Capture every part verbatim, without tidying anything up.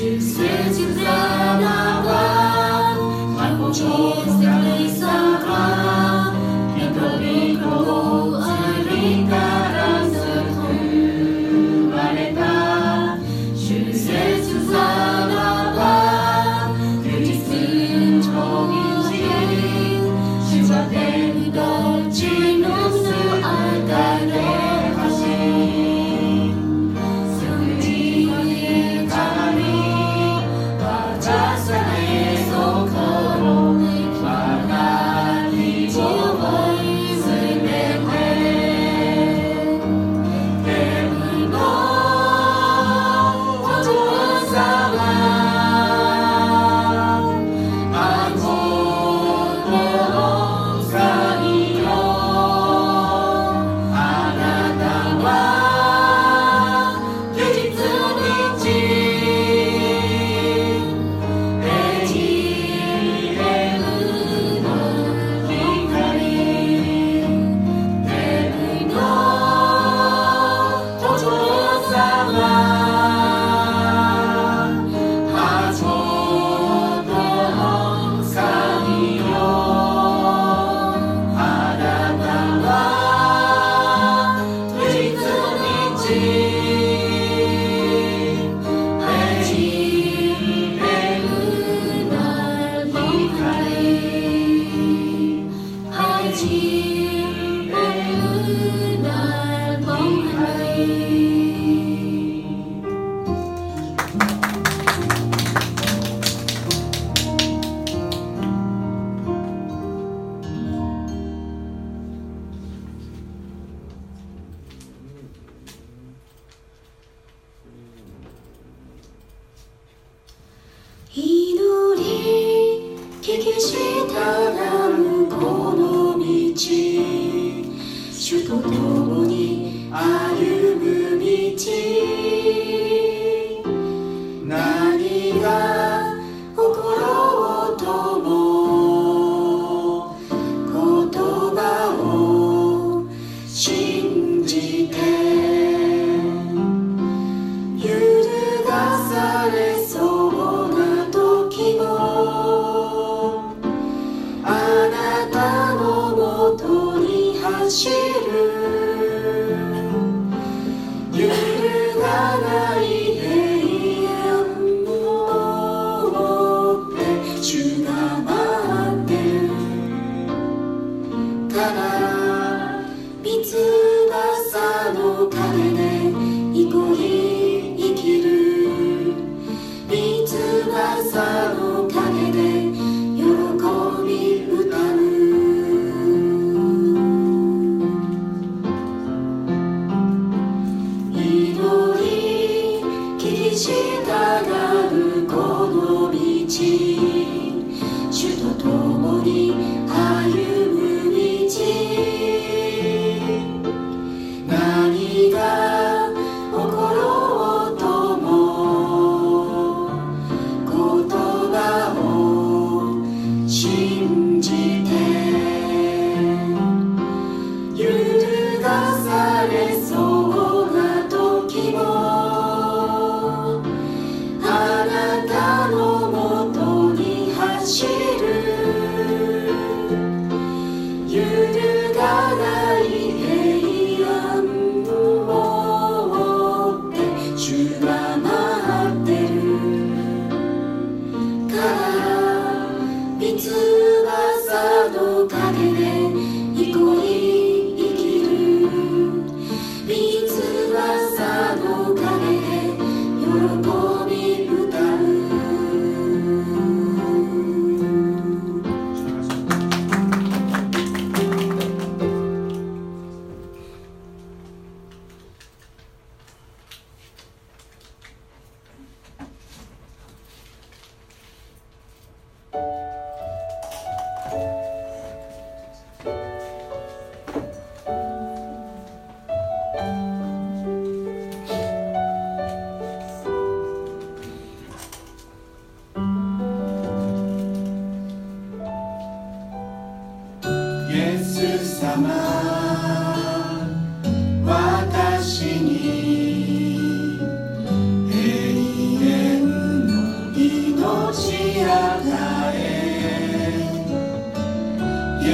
私に永遠の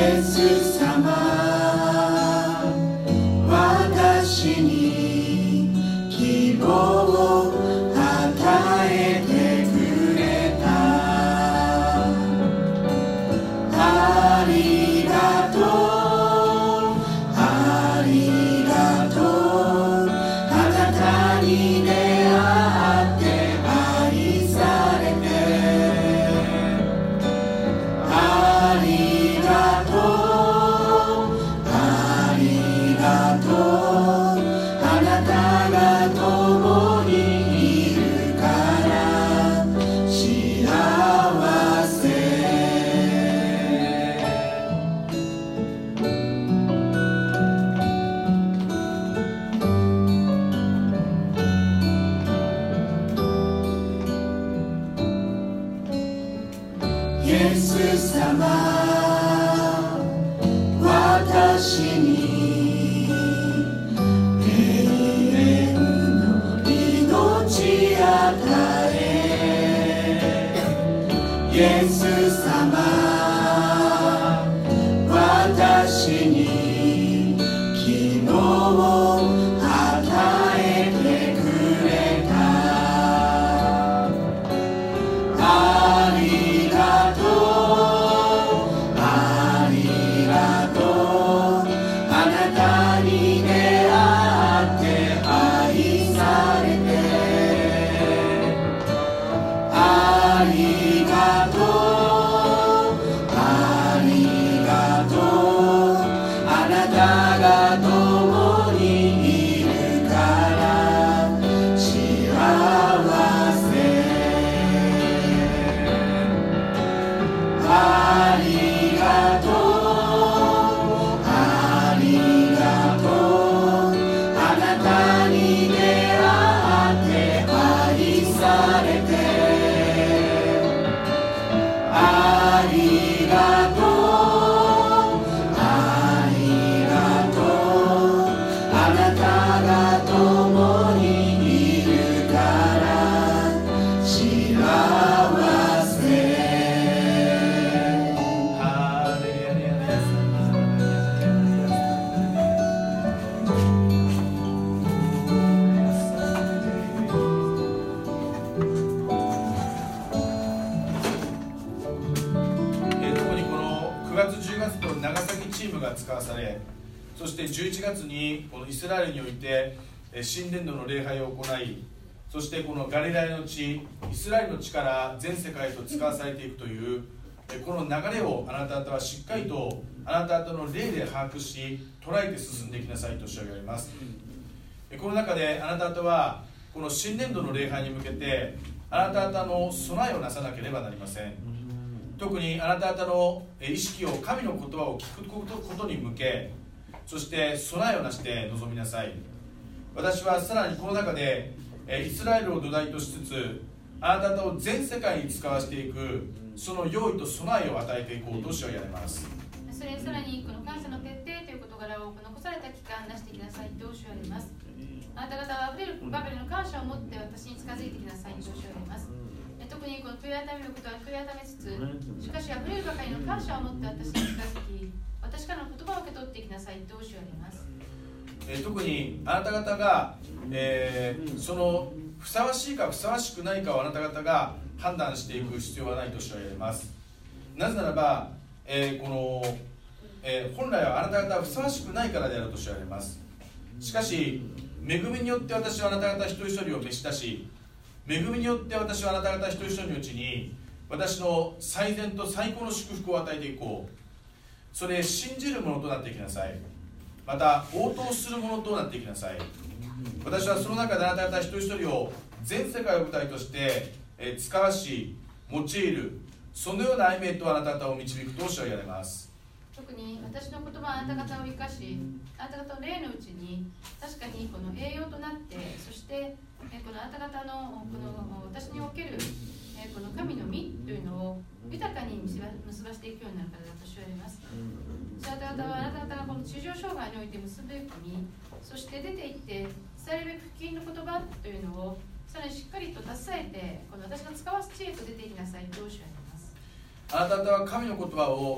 使わされ、そしてじゅういちがつにこのイスラエルにおいて新年度の礼拝を行い、そしてこのガリラヤの地、イスラエルの地から全世界へと使わされていくというこの流れをあなた方はしっかりとあなた方の霊で把握し捉えて進んでいきなさいと教えられます。この中であなた方はこの新年度の礼拝に向けてあなた方の備えをなさなければなりません。特にあなた方の意識を神の言葉を聞くことに向け、そして備えをなして臨みなさい。私はさらにこの中でイスラエルを土台としつつあなた方を全世界に使わせていくその用意と備えを与えていこうと主はやれます。 それさらにこの感謝の徹底という事柄を残された期間出してきなさいと主はやれます。あなた方はあふれるバベルの感謝を持って私に近づいてきなさいと主はやれます。特にこの悔い改めることは悔い改めつつ、しかしあふれるばかりの感謝を持って私に近づき、私からの言葉を受け取っていきなさいと主はやります。 えー、特にあなた方が、えー、そのふさわしいかふさわしくないかをあなた方が判断していく必要はないと主はやります。なぜならば、えーこのえー、本来はあなた方はふさわしくないからであると主はやります。しかし恵みによって私はあなた方一人一人を召し出し、恵みによって私はあなた方一人一人のうちに私の最善と最高の祝福を与えていこう。それ信じるものとなっていきなさい。また応答するものとなっていきなさい。私はその中であなた方一人一人を全世界を舞台として使わし用いる、そのような歩みへとあなた方を導くと主はやれます。 特に私の言葉はあなた方を生かし、あなた方の霊のうちに確かにこの栄養となって、そしてこのあなた方のこの私におけるこの神の実というのを豊かに結ばしていくようになるからだと主は言います。あなた方はあなた方がこの地上障害において結ぶべき実、そして出て行って伝えるべき福音の言葉というのをさらにしっかりと携えて、この私が使わす知恵と出ていきなさいと主は言います。 あなた方は神の言葉を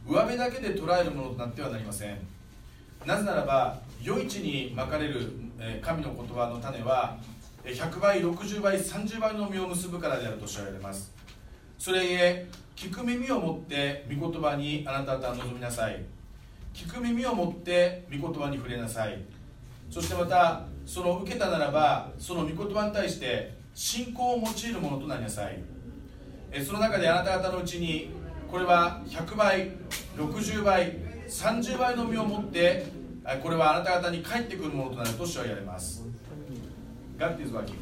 上辺だけで捉えるものとなってはなりません。なぜならば、余市にまかれる神の言葉の種はひゃくばい、ろくじゅうばい、さんじゅうばいの実を結ぶからであると知られます。それゆえ、聞く耳を持って御言葉にあなた方は望みなさい。聞く耳を持って御言葉に触れなさい。そしてまた、その受けたならば、その御言葉に対して信仰を用いるものとなりなさい。その中であなた方のうちに、これはひゃくばい、ろくじゅうばい、さんじゅうばいの実を持って、これはあなた方に返ってくるものとなると主は言われます。God is working.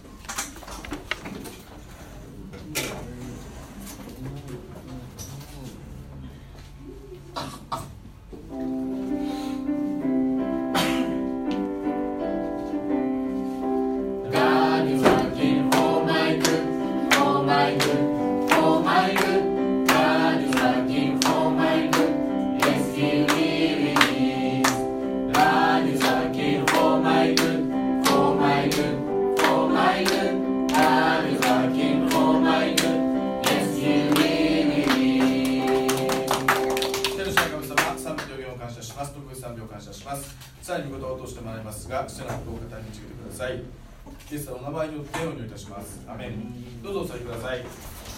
さらに御言葉を通してもらいますが、主のことを語り導いてください。イエスのお名前によってお祈りいたします。アメン。どうぞお座りください。